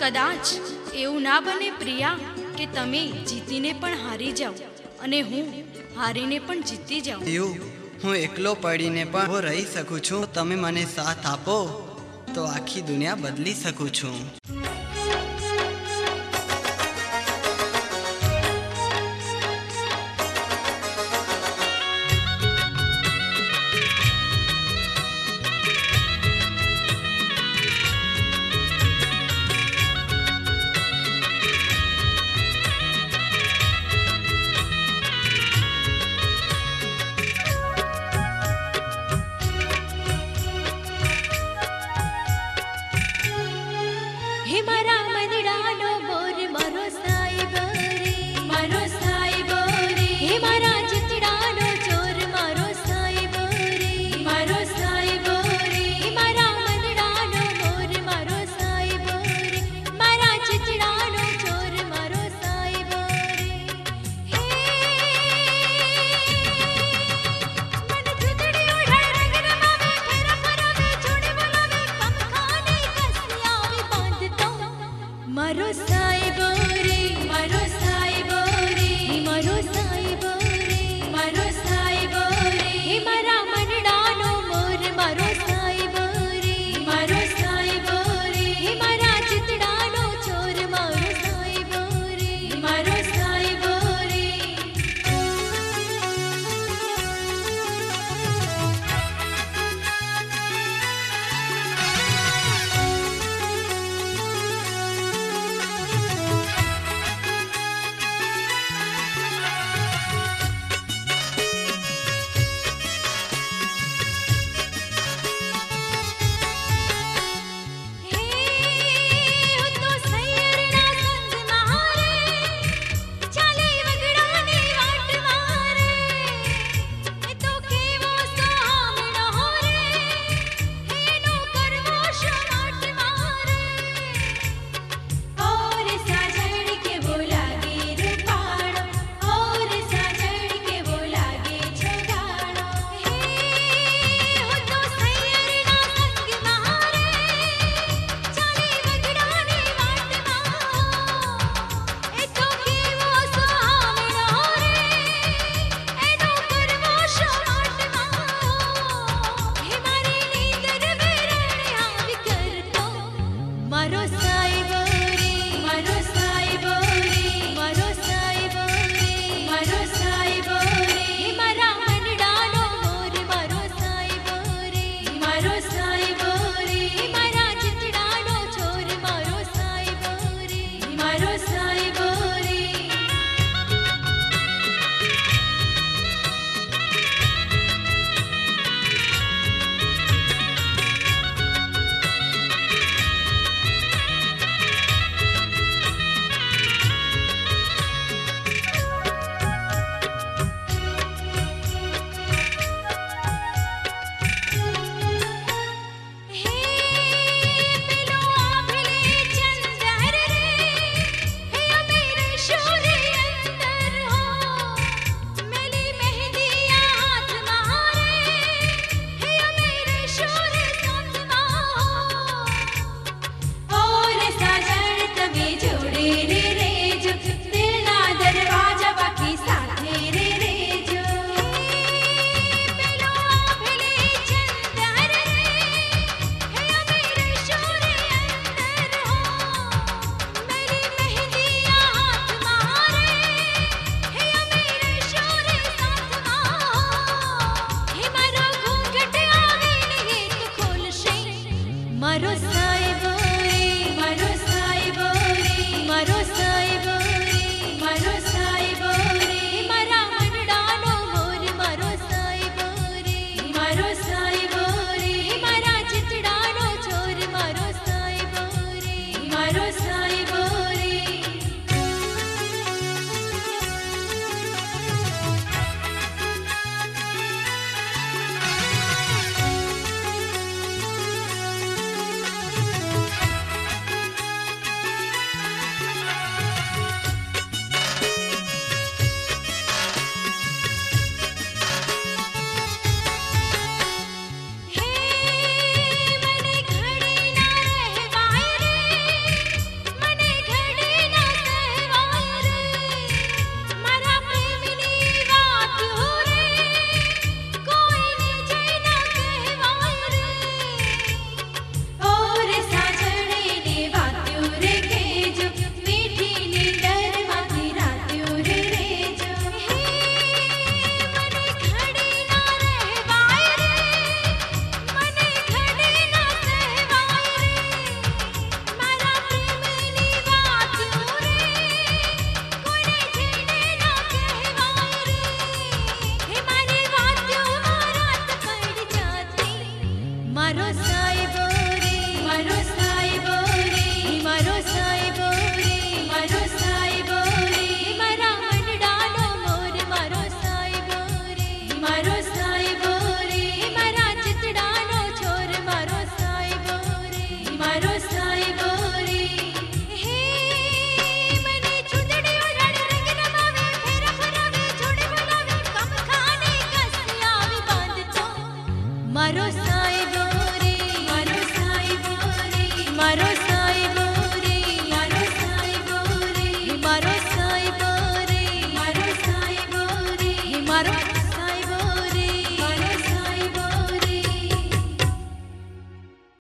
कदाच एवं ना बने प्रिया के तमे जीतीने पण हारी जाओ अने हूँ हारीने पण जीती जाऊं। हूँ एकलो पड़ीने पण वो रही सकूं छूं। तमे मने साथ आपो तो आखी दुनिया बदली सकूं छूं। हे मारा मनडानो मोर मारो साहिब रे हे मारा चितडानो चोर मारो साहिब रे हे मारा मनडानो मोर मारो साहिब रे मारा चितडानो चोर मारो साहिब रे हे मन चुतड़ी उड़ाए रंग रमावे फेरा फरावे छोड़े बोलावे कम खाने कसिया वे बांधता मारो साहिब रे मारो साहिब रे मारो साहिब रे मारो साहिब रे हे मारा मनडानो मोर मारो साहिब रे हे मारा चितडानो चोर मारो साहिब रे मारो